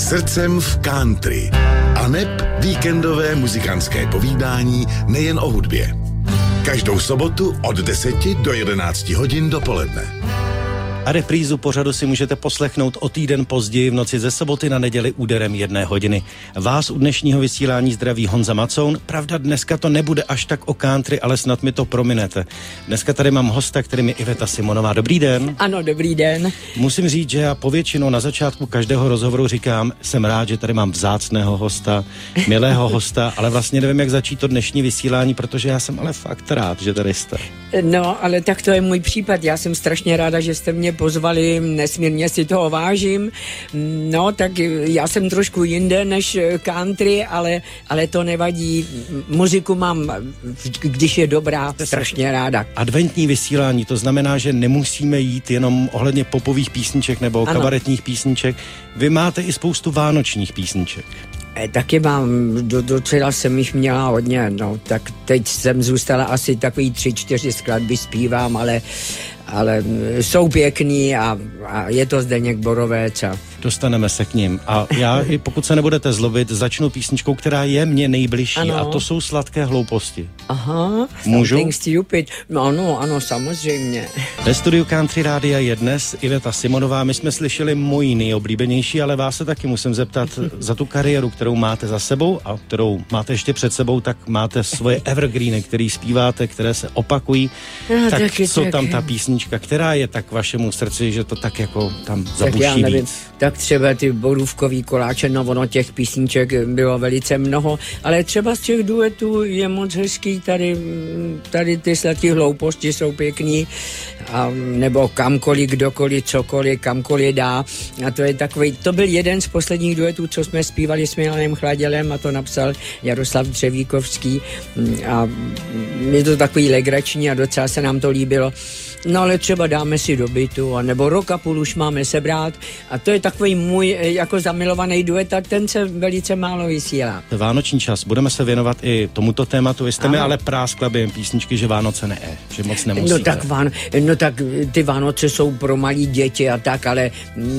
Srdcem v country. Aneb víkendové muzikantské povídání nejen o hudbě. Každou sobotu od 10 do 11 hodin dopoledne. A reprízu pořadu si můžete poslechnout o týden později v noci ze soboty na neděli úderem 1 hodiny. Vás u dnešního vysílání zdraví Honza Macoun. Pravda, dneska to nebude až tak o country, ale snad mi to prominete. Dneska tady mám hosta, kterým je Iveta Simonová. Dobrý den. Ano, dobrý den. Musím říct, že já povětšinou na začátku každého rozhovoru říkám, jsem rád, že tady mám vzácného hosta, milého hosta, ale vlastně nevím, jak začít to dnešní vysílání, protože já jsem ale fakt rád, že tady jste. No, ale tak to je můj případ. Já jsem strašně ráda, že jste mě pozvali, nesmírně si toho vážím. No, tak já jsem trošku jinde než country, ale to nevadí. Muziku mám, když je dobrá, strašně ráda. Adventní vysílání, to znamená, že nemusíme jít jenom ohledně popových písniček nebo kabaretních písniček. Vy máte i spoustu vánočních písniček. Taky mám, docela jsem jich měla hodně, no, tak teď jsem zůstala asi takový 3-4 skladby zpívám, ale jsou pěkný a je to Zdeněk Borovec. Dostaneme se k ním. A já, pokud se nebudete zlobit, začnu písničkou, která je mně nejbližší, ano. A to jsou Sladké hlouposti. Aha, můžu? Something Stupid. No, ano, samozřejmě. Ve studiu Country Rádia je dnes Iveta Simonová. My jsme slyšeli moji nejoblíbenější, ale vás se taky musím zeptat za tu kariéru, kterou máte za sebou a kterou máte ještě před sebou, tak máte svoje evergreeny, který zpíváte, které se opakují. No, tak taky, co tam ta písnička, která je tak vašemu srdci, že to tak jako tam zabuší víc? Tak třeba ty borůvkový koláče, no ono těch písniček bylo velice mnoho, ale třeba z těch duetů je moc hezký, tady ty Sladké hlouposti jsou pěkný, a nebo kamkoliv, kdokoliv, cokoliv, kamkoliv dá. A to je takový, to byl jeden z posledních duetů, co jsme zpívali s Milanem Chladělem a to napsal Jaroslav Dřevíkovský a je to takový legrační a docela se nám to líbilo. No ale třeba dáme si do bytu, nebo Rok a půl už máme sebrat a to je takový můj jako zamilovaný duet a ten se velice málo vysílá. Vánoční čas, budeme se věnovat i tomuto tématu, vy jste mi ale práskla během písničky, že Vánoce ne, že moc nemusíte. No tak ty Vánoce jsou pro malí děti a tak, ale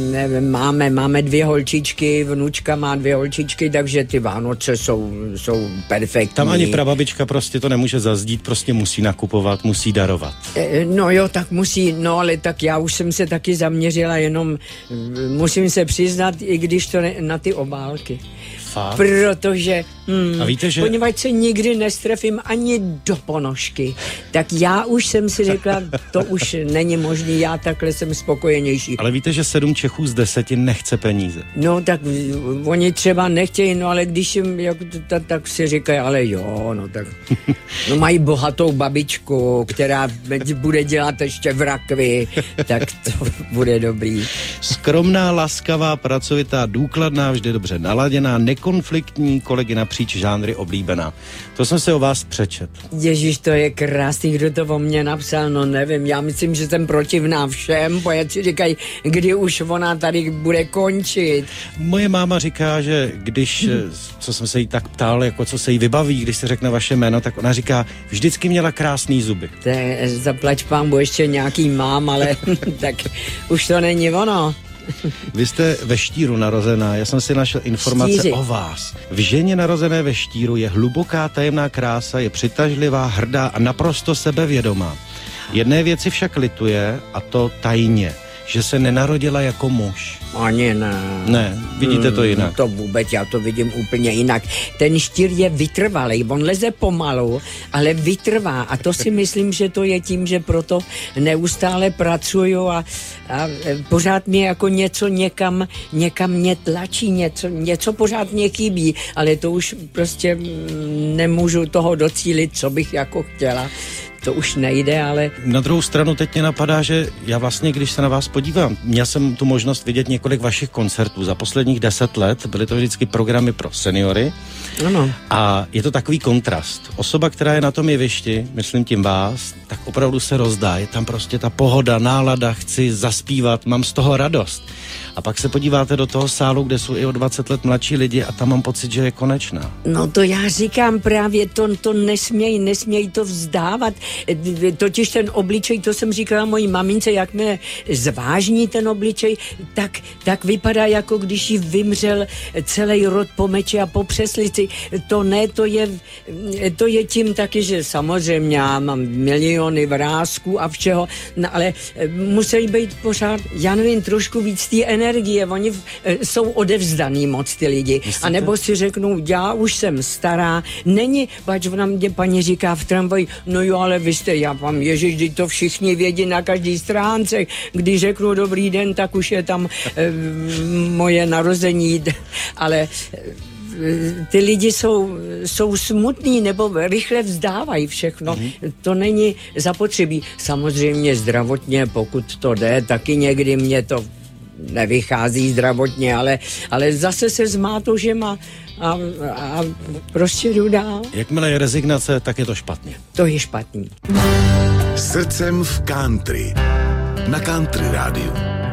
máme 2 holčičky, vnučka má 2 holčičky, takže ty Vánoce jsou perfektní. Tam ani prababička prostě to nemůže zazdít, prostě musí nakupovat, musí darovat. No jo, tak musí, no ale tak já už jsem se taky zaměřila, jenom musím se přiznat, i když to na ty obálky. Fakt? Protože, a víte, že... poněvadž se nikdy nestrefím ani do ponožky, tak já už jsem si řekla, to už není možný, já takhle jsem spokojenější. Ale víte, že 7 Čechů z 10 nechce peníze. No tak oni třeba nechtějí, no ale když jim, tak si říkají, ale jo, no tak, no mají bohatou babičku, která bude dělat ještě v rakvi, tak to bude dobrý. Skromná, laskavá, pracovitá, důkladná, vždy dobře naladěná, nekonfliktní, kolegy napříč žánry oblíbená. To jsem se o vás přečet. Ježíš, to je krásný, kdo to o mně napsal, no nevím, já myslím, že jsem protivná všem, pojedci říkají, kdy už ona tady bude končit. Moje máma říká, že když, co jsem se jí tak ptal, jako co se jí vybaví, když se řekne vaše jméno, tak ona říká, vždycky měla krásný zuby. Zaplať pánbu, ještě nějaký mám, ale tak už to není ono. Vy jste ve Štíru narozená, já jsem si našel informace o vás. V ženě narozené ve Štíru je hluboká tajemná krása, je přitažlivá, hrdá a naprosto sebevědomá. Jedné věci však lituje, a to tajně, že se nenarodila jako muž. Ani ne. Ne, vidíte to jinak. To vůbec, já to vidím úplně jinak. Ten Štír je vytrvalý, on leze pomalu, ale vytrvá a to si myslím, že to je tím, že proto neustále pracuju a pořád mě jako něco někam mě tlačí, něco pořád mě chybí, ale to už prostě nemůžu toho docílit, co bych jako chtěla. To už nejde, ale... Na druhou stranu teď mě napadá, že já vlastně, když se na vás podívám, měl jsem tu možnost vidět několik vašich koncertů za posledních 10 let, byly to vždycky programy pro seniory. Ano. A je to takový kontrast. Osoba, která je na tom jevišti, myslím tím vás, tak opravdu se rozdá. Je tam prostě ta pohoda, nálada, chci zaspívat, mám z toho radost. A pak se podíváte do toho sálu, kde jsou i o 20 let mladší lidi a tam mám pocit, že je konečná. No to já říkám právě, to nesměj to vzdávat. totiž ten obličej, to jsem říkala mojí mamince, jakmile zvážní ten obličej, tak vypadá, jako když jí vymřel celý rod po meči a po přeslici. To ne, to je tím taky, že samozřejmě já mám miliony vrásků a všeho, no, ale musí být pořád, já nevím, trošku víc té energie. Oni jsou odevzdaný moc ty lidi. A nebo si řeknou, já už jsem stará, není, pač ona mě paní říká v tramvaji, no jo, ale vy jste, já vám ježiš, když to všichni vědí na každý stránce, když řeknu dobrý den, tak už je tam moje narození, ale ty lidi jsou smutní nebo rychle vzdávají všechno. To není zapotřebí. Samozřejmě zdravotně, pokud to jde, taky někdy mě to nevychází zdravotně, ale zase se zmátožím a prostě jdu dál. Jakmile je rezignace, tak je to špatně. To je špatný. Srdcem v country. Na Country rádiu.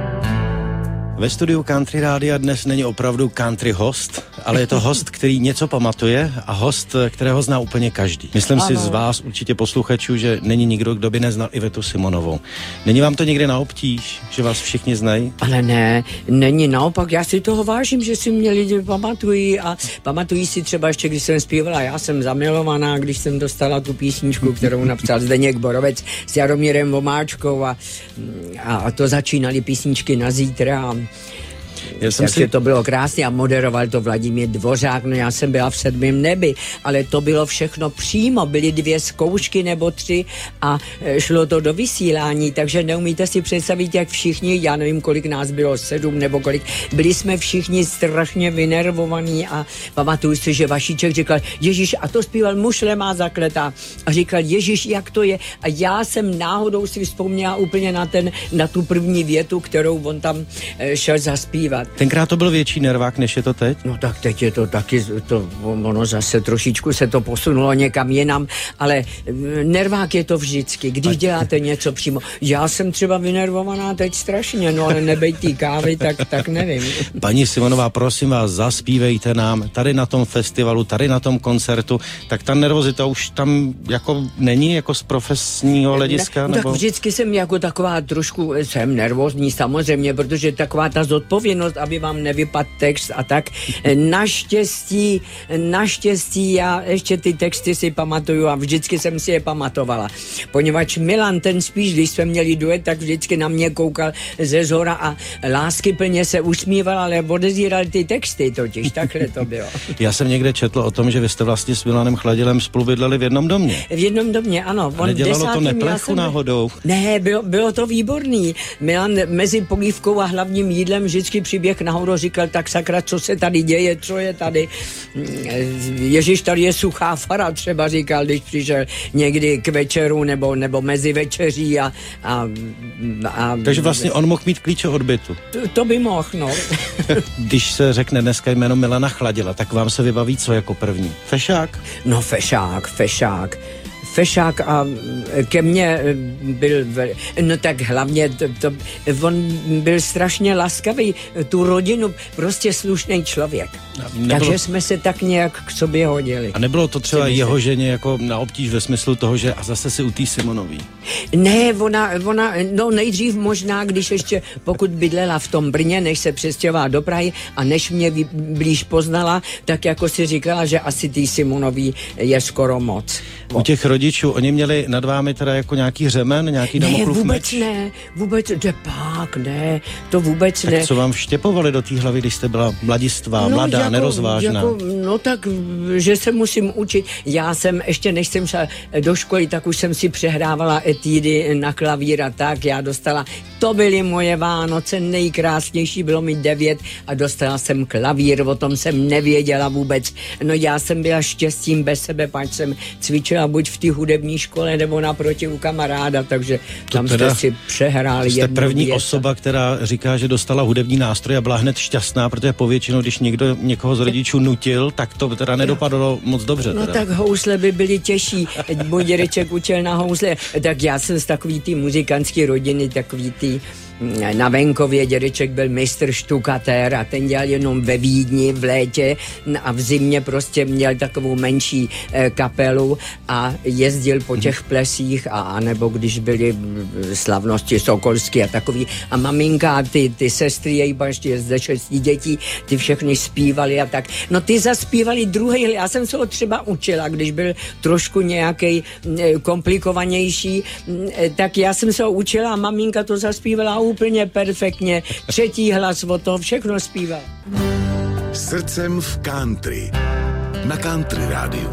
Ve studiu Country Rádia dnes není opravdu country host, ale je to host, který něco pamatuje a host, kterého zná úplně každý. Myslím si z vás, určitě posluchačů, že není nikdo, kdo by neznal Ivetu Simonovou. Není vám to někdy na obtíž, že vás všichni znají? Ale ne, není naopak, já si toho vážím, že si mě lidi pamatují a pamatují si třeba ještě, když jsem zpívala, já jsem zamilovaná, když jsem dostala tu písničku, kterou napsal Zdeněk Borovec s Jaromírem Vomáčkou a to začínaly písničky na zítra. Takže to bylo krásně a moderoval to Vladimír Dvořák, no já jsem byla v 7. nebi, ale to bylo všechno přímo, byly 2 zkoušky nebo 3 a šlo to do vysílání, takže neumíte si představit, jak všichni, já nevím, kolik nás bylo, 7 nebo kolik, byli jsme všichni strašně vynervovaní a pamatuju si, že Vašíček říkal, Ježíš, a to zpíval Mušle má zakletá a říkal, Ježíš, jak to je, a já jsem náhodou si vzpomněla úplně na tu první větu, kterou on tam šel zaspívat. Tenkrát to byl větší nervák, než je to teď? No tak teď je to taky, ono zase trošičku se to posunulo někam jinam, ale nervák je to vždycky, když děláte něco přímo. Já jsem třeba vynervovaná teď strašně, no ale nebejt tý kávy, tak nevím. Paní Simonová, prosím vás, zaspívejte nám tady na tom festivalu, tady na tom koncertu, tak ta nervozita už tam jako není jako z profesního hlediska? No, nebo? Tak vždycky jsem jako taková trošku, jsem nervózní samozřejmě, protože taková ta zodpovědnost, aby vám nevypadl text a tak. Naštěstí já ještě ty texty si pamatuju a vždycky jsem si je pamatovala. Poněvadž Milan, ten spíš, když jsme měli duet, tak vždycky na mě koukal ze zhora a láskyplně se usmíval, ale odezíral ty texty totiž, takhle to bylo. Já jsem někde četl o tom, že vy jste vlastně s Milanem Chladilem spolu bydleli v jednom domě. V jednom domě, ano. A nedělalo to neplechu náhodou? Ne, bylo to výborný. Milan mezi polívkou a hlavním jídlem vždycky přiběh nahoru, říkal, tak sakra, co se tady děje, co je tady. Ježíš, tady je suchá fara, třeba říkal, když přišel někdy k večeru nebo mezi večeří a takže vlastně on mohl mít klíče od bytu. To by mohl, no. Když se řekne dneska jméno Milana Chladila, tak vám se vybaví co jako první? Fešák? No Fešák a ke mně byl, no tak hlavně on byl strašně laskavý, tu rodinu, prostě slušný člověk. Takže jsme se tak nějak k sobě hodili. A nebylo to třeba jeho ženě jako na obtíž ve smyslu toho, že a zase si u té Simonový? Ne, ona, no nejdřív možná, když ještě, pokud bydlela v tom Brně, než se přestěhovala do Prahy a než mě blíž poznala, tak jako si říkala, že asi tý Simonový je skoro moc. U těch rodičů, oni měli nad vámi teda jako nějaký řemen, nějaký Damoklův meč? Ne, vůbec ne, to vůbec tak ne. Tak co vám vštěpovali do té hlavy, když jste byla mladistvá, mladá, nerozvážná? No tak, že se musím učit. Já jsem, ještě než jsem šla do školy, tak už jsem si přehrávala etídy na klavír a tak. Já dostala, to byly moje Vánoce, nejkrásnější, bylo mi 9 a dostala jsem klavír, o tom jsem nevěděla vůbec. No já jsem byla štěstím bez sebe, pač jsem cvičila buď v té hudební škole, nebo naproti u kamaráda, takže tam jste si přehráli. Jste první osoba, která říká, že dostala hudební nástroj a byla hned šťastná, protože povětšinou, když někdo někoho z rodičů nutil, tak to teda nedopadlo moc dobře. No tak housle by byly těžší. Můj dědeček učil na housle, tak já jsem z takový ty muzikantský rodiny, takový ty na venkově, dědeček byl mistr štukatér a ten dělal jenom ve Vídni v létě a v zimě prostě měl takovou menší kapelu a jezdil po těch plesích a nebo když byly slavnosti Sokolský a takový a maminka a ty sestry její ještě ze 6 dětí, ty všechny zpívali a tak. No ty zaspívali druhý, já jsem se ho třeba učila, když byl trošku nějaký komplikovanější, tak já jsem se ho učila a maminka to zaspívala úplně perfektně. Třetí hlas o to, všechno zpívala. Srdcem v country. Na Country rádiu.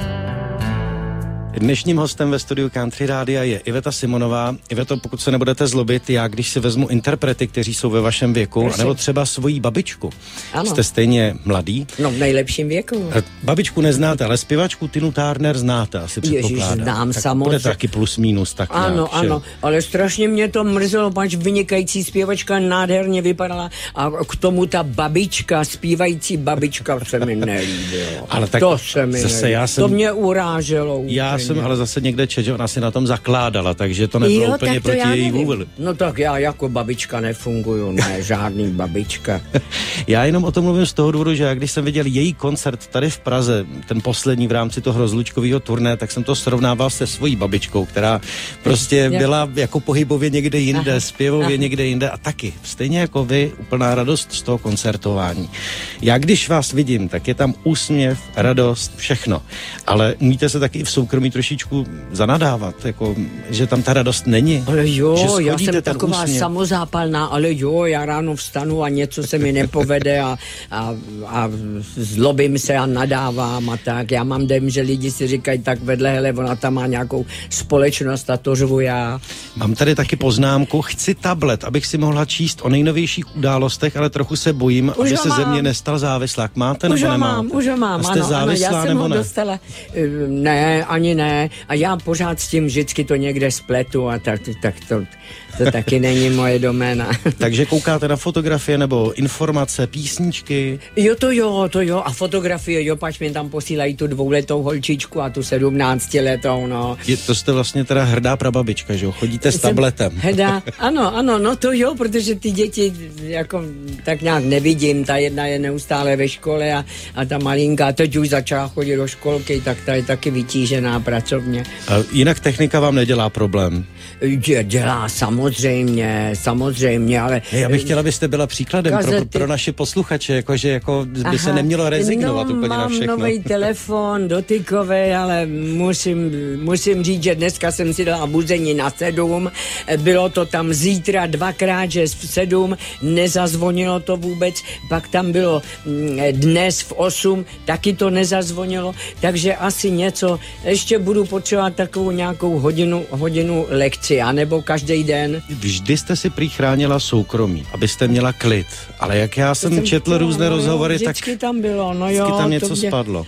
Dnešním hostem ve studiu Country Rádia je Iveta Simonová. Iveto, pokud se nebudete zlobit, já když si vezmu interprety, kteří jsou ve vašem věku, nebo třeba svoji babičku, ano. Jste stejně mladý. No v nejlepším věku. Babičku neznáte, ale zpěvačku Tinu Turner znáte, asi předpokládám. Ježiš, znám tak samozřejmě. Bude taky plus minus. Tak ano, nějak, ano, ale strašně mě to mrzelo, pač vynikající zpěvačka nádherně vypadala a k tomu ta babička, zpívající babička se mi nelíbilo. Ale tak to se mi nelíbilo. To mě uráželo. Já jsem ale zase někde četl, že ona si na tom zakládala, takže to nebylo úplně proti její vůli. No tak já jako babička nefunguju, ne, žádný babička. Já jenom o tom mluvím z toho důvodu, že já když jsem viděl její koncert tady v Praze, ten poslední v rámci toho rozlučkového turné, tak jsem to srovnával se svojí babičkou, která prostě byla jako pohybově někde jinde, zpěvově někde jinde a taky, stejně jako vy, úplná radost z toho koncertování. Já když vás vidím, tak je tam úsměv, radost, všechno, ale umíte se taky v soukromí trošičku zanadávat, jako, že tam ta radost není. Ale jo, já jsem taková samozápalná, ale jo, já ráno vstanu a něco se mi nepovede a zlobím se a nadávám a tak. Já mám dem, že lidi si říkají tak vedle, hele, ona tam má nějakou společnost a to řvu já. Mám tady taky poznámku, chci tablet, abych si mohla číst o nejnovějších událostech, ale trochu se bojím, aby se ze mě nestal závislák. Máte nebo nemáte? Už ho mám, ano, já jsem ho dostala. Ne, ani ne. A já pořád s tím vždycky to někde spletu a tak to taky není moje doména. Takže koukáte na fotografie nebo informace, písničky? Jo, to jo. A fotografie, jo, pač mi tam posílají tu 2letou holčičku a tu 17letou, no. To jste vlastně teda hrdá prababička, že jo? Chodíte s tabletem. Hrdá, ano, no to jo, protože ty děti jako tak nějak nevidím. Ta jedna je neustále ve škole a ta malinká teď už začala chodit do školky, tak ta je taky vytížená pracovně. A jinak technika vám nedělá problém? Dělá samozřejmě, ale... Já bych chtěla, abyste byla příkladem pro naše posluchače, jakože jako by se nemělo rezignovat úplně na všechno. Mám nový telefon, dotykový, ale musím říct, že dneska jsem si dala buzení na 7, bylo to tam zítra 2x, že v 7, nezazvonilo to vůbec, pak tam bylo dnes v 8, taky to nezazvonilo, takže asi něco, ještě budu potřebovat takovou nějakou hodinu lekci, anebo každý den. Vždy jste si prý chránila soukromí, abyste měla klid, ale jak já jsem četl různé rozhovory, vždycky tak tam bylo, no jo. Vždycky tam něco spadlo.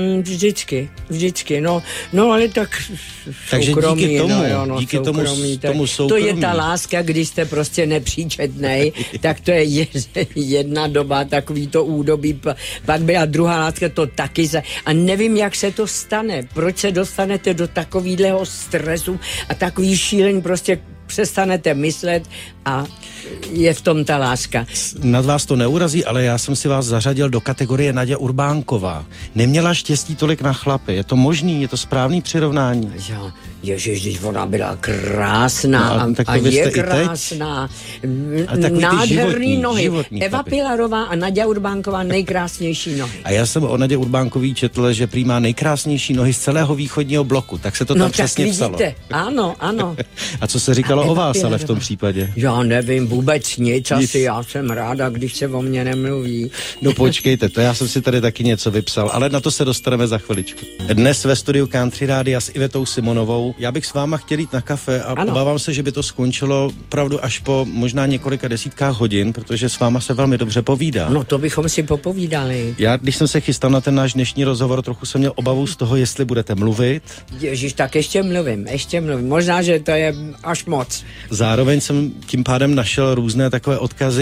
Vždycky, no ale tak takže soukromí, díky tomu soukromí. To je ta láska, když jste prostě nepříčetnej, tak to je jedna doba, takový to údobí, pak byla druhá láska, to taky a nevím, jak se to stane, proč se dostanete do takovýhleho stresu a takový šílení, prostě přestanete myslet a je v tom ta láska. Nad vás to neurazí, ale já jsem si vás zařadil do kategorie Naďa Urbánková. Neměla štěstí tolik na chlapy. Je to možný? Je to správný přirovnání? Jo, ježiš, ona byla krásná a je krásná. Nádherný nohy. Eva Pilarová a Naďa Urbánková nejkrásnější nohy. A já jsem o Nadě Urbánkový četl, že prý má nejkrásnější nohy z celého východního bloku. Tak se to tam přesně psalo. Ano. A co se říkalo o vás, ale v tom případě? Já nevím vůbec nic. Asi já jsem ráda, když se o mně nemluví. No počkejte, to já jsem si tady taky něco vypsal, ale na to se dostaneme za chviličku. Dnes ve studiu Country Rádia s Ivetou Simonovou. Já bych s váma chtěl jít na kafe a obávám se, že by to skončilo opravdu až po možná několika desítkách hodin, protože s váma se velmi dobře povídá. No to bychom si popovídali. Já, když jsem se chystal na ten náš dnešní rozhovor, trochu jsem měl obavu z toho, jestli budete mluvit. Ježíš, tak ještě mluvím. Možná, že to je až moc. Zároveň jsem tím pádem našel různé takové odkazy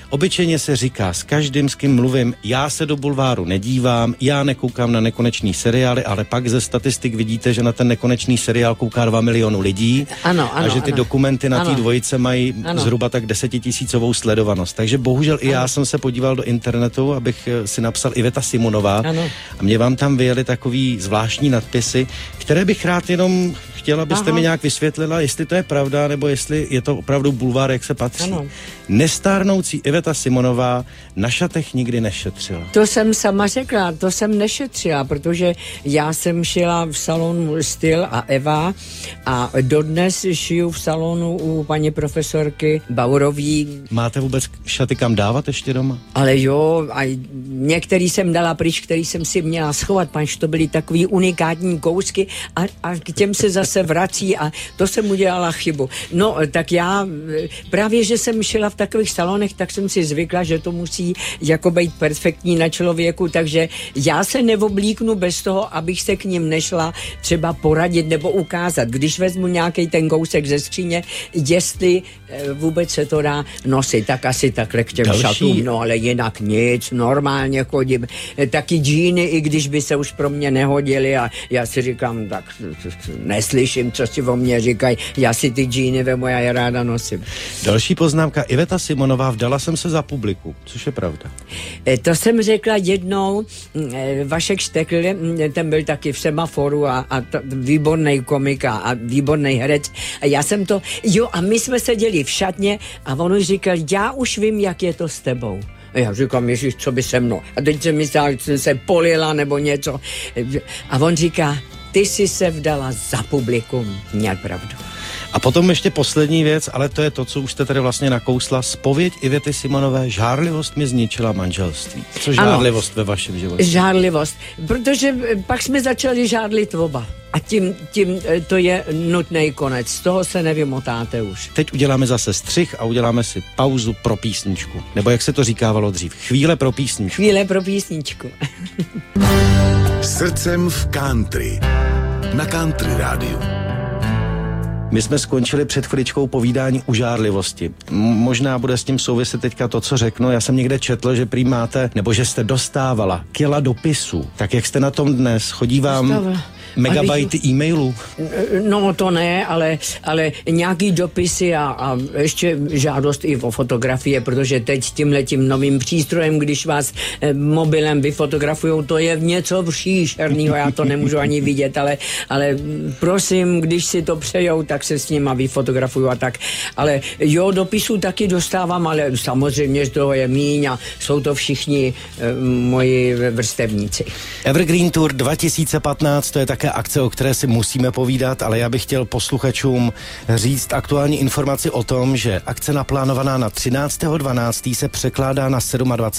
Obyčejně se říká s každým, s kým mluvím, já se do bulváru nedívám, já nekoukám na nekonečný seriály, ale pak ze statistik vidíte, že na ten nekonečný seriál kouká 2 miliony lidí a že ty dokumenty na té dvojice mají zhruba tak 10 000 sledovanost. Takže bohužel i já jsem se podíval do internetu, abych si napsal Iveta Simonová a mě vám tam vyjeli takový zvláštní nadpisy, které bych rád jenom chtěla, abyste mi nějak vysvětlila, jestli to je pravda, nebo jestli je to opravdu bulvár, jak se patří. Nestárnoucí Iveta Simonová na šatech nikdy nešetřila. To jsem sama řekla, to jsem nešetřila, protože já jsem šila v salonu Styl a Eva a dodnes šiju v salonu u paní profesorky Baurový. Máte vůbec šaty kam dávat ještě doma? Ale jo, a některý jsem dala pryč, který jsem si měla schovat, panž to byly takový unikátní kousky a k těm se zase vrací a to jsem udělala chybu. No, tak já právě, že jsem šila v takových salonech, tak jsem si zvykla, že to musí jako být perfektní na člověku, takže já se neoblíknu bez toho, abych se k ním nešla třeba poradit nebo ukázat. Když vezmu nějaký ten kousek ze skříně, jestli vůbec se to dá nosit, tak asi takhle k těm šatům, no ale jinak nic, normálně chodím. Taky džíny, i když by se už pro mě nehodily a já si říkám, tak neslyším, co si o mě říkají, já si ty džíny vemu, já je ráda nosím. Další poznámka, Iveta Simonová, vdala jsem se za publiku, což je pravda. To jsem řekla jednou, Vašek Štekl, ten byl taky v Semaforu a výborný komik a výborný herec. A já jsem to, a my jsme seděli v šatně a on už říkal, já už vím, jak je to s tebou. A já říkám, Ježíš, co by se mnou? A teď jsem myslela, že jsem se polila nebo něco. A on říká, ty jsi se vdala za publikum. Měl pravdu. A potom ještě poslední věc, ale to je to, co už jste tady vlastně nakousla. Zpověď Ivety Simonové, žárlivost mi zničila manželství. Co žárlivost ve vašem životě? Žárlivost, protože pak jsme začali žárlit oba. A tím to je nutný konec. Z toho se nevymotáte už. Teď uděláme zase střih a uděláme si pauzu pro písničku. Nebo jak se to říkávalo dřív, chvíle pro písničku. Chvíle pro písničku. Srdcem v country. Na Country rádiu. My jsme skončili před chviličkou povídání o žárlivosti. Možná bude s tím souviset teďka to, co řeknu. Já jsem někde četl, že prý máte, nebo že jste dostávala kila dopisů. Tak jak jste na tom dnes? Chodí vám megabajty e-mailů? No to ne, ale nějaký dopisy a ještě žádost i o fotografie, protože teď tímhletím novým přístrojem, když vás mobilem vyfotografujou, to je něco příšernýho, já to nemůžu ani vidět, ale prosím, když si to přejou, tak se s nima vyfotografuju a tak. Ale jo, dopisů taky dostávám, ale samozřejmě, že toho je míň a jsou to všichni moji vrstevníci. Evergreen Tour 2015, to je také akce, o které si musíme povídat, ale já bych chtěl posluchačům říct aktuální informaci o tom, že akce naplánovaná na 13.12. se překládá na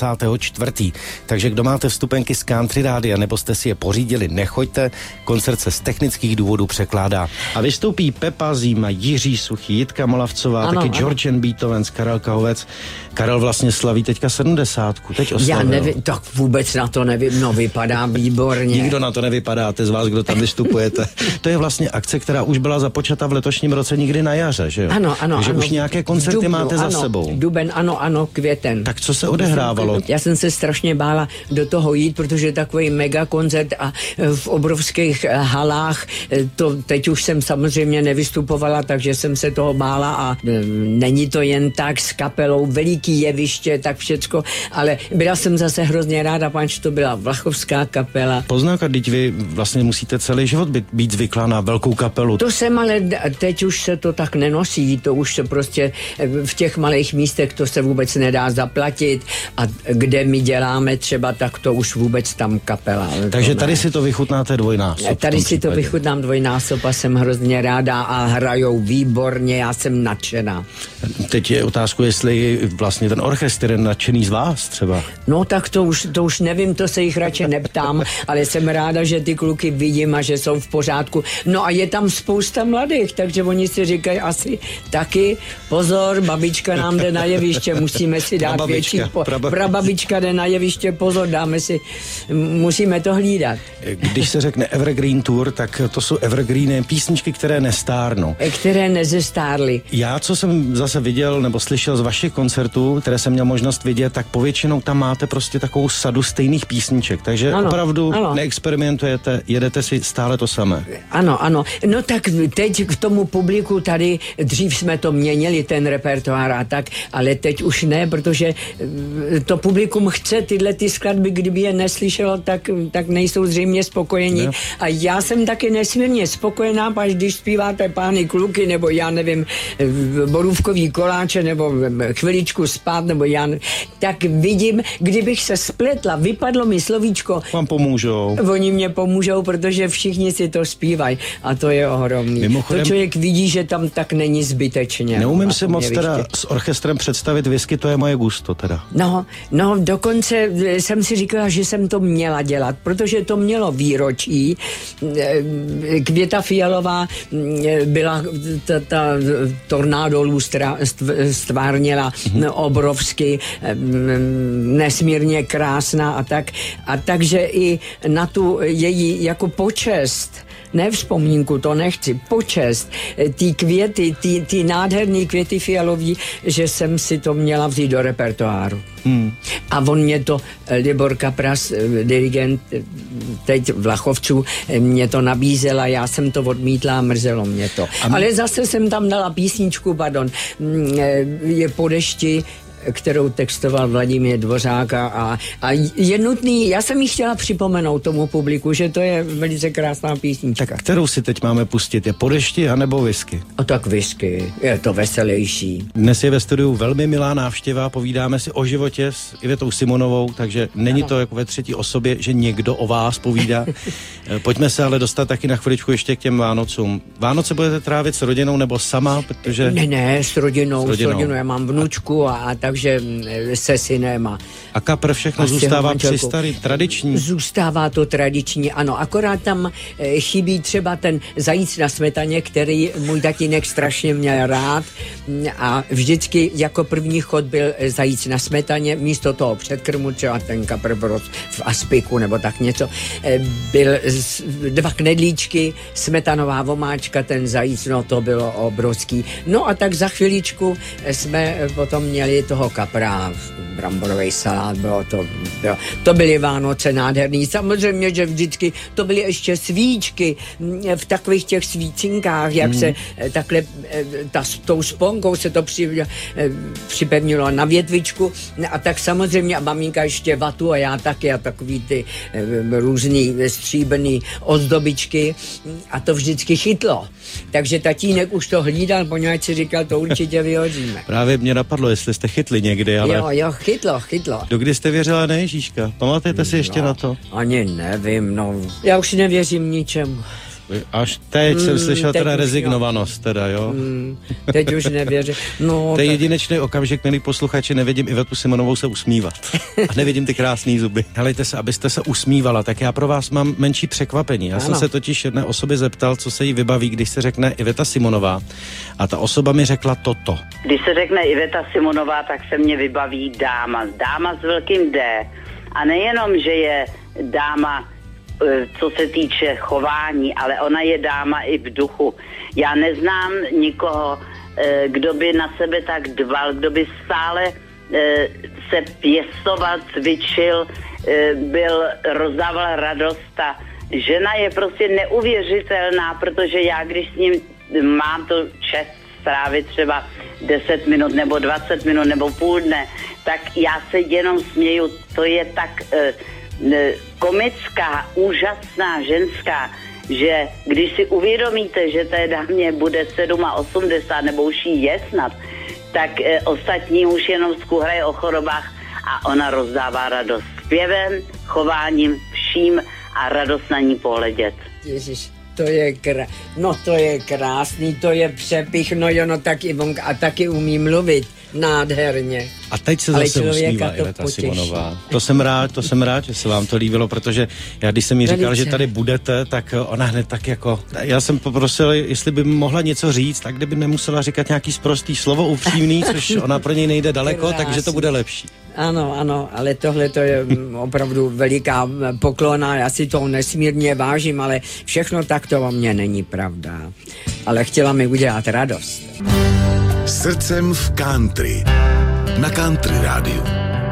27.4. Takže kdo máte vstupenky z Country Rádia nebo jste si je pořídili, nechoďte, koncert se z technických důvodů překládá. A vystoupí Pepa Zima, Jiří Suchý, Jitka Molavcová, taky George and Beethoven, Karel Kahovec. Karel vlastně slaví teďka 70. Teď oslavil. Já nevím, tak vůbec na to nevím, no vypadá výborně. Nikdo na to nevypadáte z vás, kdo tam vystupujete. To je vlastně akce, která už byla započata v letošním roce někdy na jaře, že jo? Ano. Takže už nějaké koncerty máte za sebou. Duben, ano, květen. Tak co se odehrávalo? Já jsem se strašně bála do toho jít, protože takový mega koncert a v obrovských halách, to teď už jsem samozřejmě nevystupovala, takže jsem se toho bála a není to jen tak s kapelou, veliký jeviště, tak všecko, ale byla jsem zase hrozně ráda, panč to byla vlachovská kapela. Poznáka, teď vy vlastně musíte celý život být zvyklá na velkou kapelu. To jsem, ale teď už se to tak nenosí, to už se prostě v těch malých místech to se vůbec nedá zaplatit a kde my děláme třeba, tak to už vůbec tam kapela. Takže tady si to vychutnáte dvojnásob. Tady si to vychutnám dvojnásob a jsem hrozně ráda a hrajou výborně, já jsem nadšená. Teď je otázku, jestli vlastně ten orchestr je nadšený z vás třeba. No tak to už nevím, to se jich radši neptám, ale jsem ráda, že ty kluky vidím staršíma, že jsou v pořádku. No a je tam spousta mladých, takže oni si říkají asi taky, pozor, babička nám jde na jeviště, musíme si dát větší prababička jde na jeviště, pozor, musíme to hlídat. Když se řekne Evergreen Tour, tak to jsou evergreen písničky, které nestárnou. Které nezestárly. Já, co jsem zase viděl nebo slyšel z vašich koncertů, které jsem měl možnost vidět, tak povětšinou tam máte prostě takovou sadu stejných písniček, takže opravdu neexperimentujete, jedete si stále to samé. Ano. No tak teď k tomu publiku tady, dřív jsme to měnili, ten repertoár a tak, ale teď už ne, protože to publikum chce tyhle ty skladby, kdyby je neslyšelo, tak nejsou zřejmě spokojení. No. A já jsem taky nesmírně spokojená, až když zpíváte Pány kluky, nebo já nevím, Borůvkový koláče, nebo Chviličku spát, nebo tak vidím, kdybych se spletla, vypadlo mi slovíčko. Vám pomůžou. Oni mě pomůžou, protože všichni si to zpívají a to je ohromný. Mimochodem, to člověk vidí, že tam tak není zbytečně. Neumím si moc teda s orchestrem představit Whisky, to je moje gusto teda. No, dokonce jsem si říkala, že jsem to měla dělat, protože to mělo výročí. Květa Fialová byla ta tornádolů stvárněla obrovsky, nesmírně krásná a tak. A takže i na tu její jako počest, ne vzpomínku, to nechci, počest, ty květy, ty nádherný květy fialový, že jsem si to měla vzít do repertoáru. A on mě to, Libor Kapras, dirigent teď Vlachovců, mě to nabízela, já jsem to odmítla a mrzelo mě to. Ale zase jsem tam dala písničku, je Po dešti, kterou textoval Vladimír Dvořák a je nutný, já jsem jí chtěla připomenout tomu publiku, že to je velice krásná písnička. Tak kterou si teď máme pustit? Je Po dešti anebo Whisky? Tak Whisky, je to veselější. Dnes je ve studiu velmi milá návštěva, povídáme si o životě s Ivetou Simonovou, takže není to jako ve třetí osobě, že někdo o vás povídá. Pojďme se ale dostat taky na chviličku ještě k těm Vánocům. Vánoce budete trávit s rodinou nebo sama, protože... Ne, s rodinou. Já mám vnučku a takže se synem a kapr všechno zůstává při starý, tradiční? Zůstává to tradiční, ano, akorát tam chybí třeba ten zajíc na smetaně, který můj tatínek strašně měl rád a vždycky jako první chod byl zajíc na smetaně, místo toho předkrmu, třeba ten kapr v aspiku nebo tak něco, byl 2 knedlíčky, smetanová vomáčka, ten zajíc, no to bylo obrovský. No a tak za chviličku jsme potom měli toho kapra, bramborový salát, to byly Vánoce nádherný. Samozřejmě, že vždycky to byly ještě svíčky v takových těch svícinkách, jak se takhle tou sponkou se to připevnilo na větvičku a tak samozřejmě a maminka ještě vatu a já taky a takový ty různý stříbrný ozdobičky a to vždycky chytlo. Takže tatínek už to hlídal, poněvadž si říkal, to určitě vyhodíme. Právě mě napadlo, jestli jste chytli někdy, ale... Jo, chytlo. Dokdy jste věřila na Ježíška? Pamatujete si ještě na to? Ani nevím, já už nevěřím ničemu. Až teď jsem slyšel teda rezignovanost, teda, jo? Teď už nevěřím. No, to je jedinečný okamžik, milí posluchači, nevidím Ivetu Simonovou se usmívat. A nevidím ty krásný zuby. Helejte se, abyste se usmívala, tak já pro vás mám menší překvapení. Já jsem se totiž jedné osoby zeptal, co se jí vybaví, když se řekne Iveta Simonová. A ta osoba mi řekla toto. Když se řekne Iveta Simonová, tak se mě vybaví dáma. Dáma s velkým D. A nejenom, že je dáma, co se týče chování, ale ona je dáma i v duchu. Já neznám nikoho, kdo by na sebe tak dbal, kdo by stále se pěstoval, cvičil, rozdával radost. Ta žena je prostě neuvěřitelná, protože já, když s ním mám to čest strávit třeba 10 minut nebo 20 minut nebo půl dne, tak já se jenom směju, to je tak komická, úžasná ženská, že když si uvědomíte, že té dámě bude 87 nebo už jí je snad, tak ostatní už jenom skuhrají o chorobách a ona rozdává radost zpěvem, chováním, vším a radost na ní pohledět. Ježiš. To je krásný, to je přepich, no tak Ivonka a taky umí mluvit. nádherně. A teď se zase usmívá Iveta Simonová. To jsem rád, že se vám to líbilo, protože já, když jsem jí říkal, že tady budete, tak ona hned tak jako... Já jsem poprosil, jestli by mohla něco říct, tak kdyby nemusela říkat nějaký sprostý slovo upřímný, což ona pro něj nejde daleko, takže to bude lepší. Ano, ale tohle to je opravdu veliká poklona, já si toho nesmírně vážím, ale všechno takto o mně není pravda. Ale chtěla mi udělat radost. Srdcem v country. Na Country rádiu.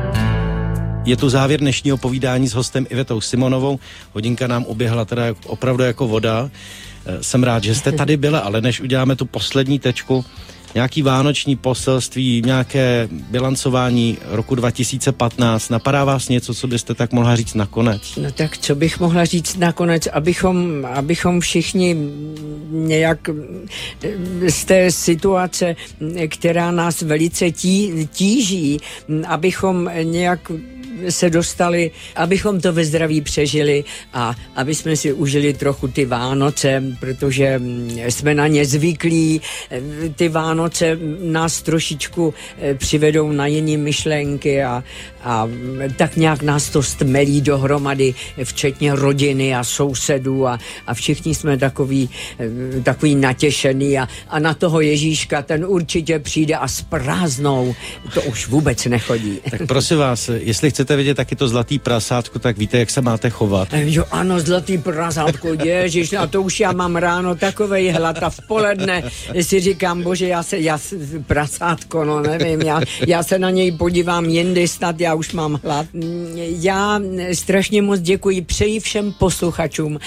Je tu závěr dnešního povídání s hostem Ivetou Simonovou. Hodinka nám uběhla teda opravdu jako voda. Jsem rád, že jste tady byla, ale než uděláme tu poslední tečku, nějaký vánoční poselství, nějaké bilancování roku 2015. Napadá vás něco, co byste tak mohla říct nakonec? No tak co bych mohla říct nakonec, abychom všichni nějak z té situace, která nás velice tíží, abychom nějak se dostali, abychom to ve zdraví přežili a aby jsme si užili trochu ty Vánoce, protože jsme na ně zvyklí. Ty Vánoce nás trošičku přivedou na jiné myšlenky a tak nějak nás to stmelí dohromady, včetně rodiny a sousedů a všichni jsme takový natěšený a na toho Ježíška, ten určitě přijde a s prázdnou to už vůbec nechodí. Tak prosím vás, jestli chcete vidět taky to zlatý prasátko, tak víte, jak se máte chovat. Jo, ano, zlatý prasátko, ježiš, a to už já mám ráno takovej hlad a v poledne si říkám, bože, já prasátko, no nevím, já se na něj podívám jindy snad, já už mám hlad. Já strašně moc děkuji, přeji všem posluchačům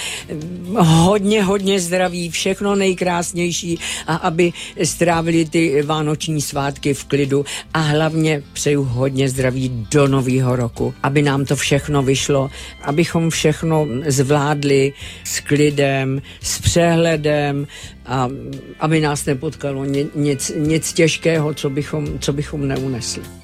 hodně zdraví, všechno nejkrásnější a aby strávili ty vánoční svátky v klidu a hlavně přeju hodně zdraví do nového roku, aby nám to všechno vyšlo, abychom všechno zvládli s klidem, s přehledem a aby nás nepotkalo nic těžkého, co bychom neunesli.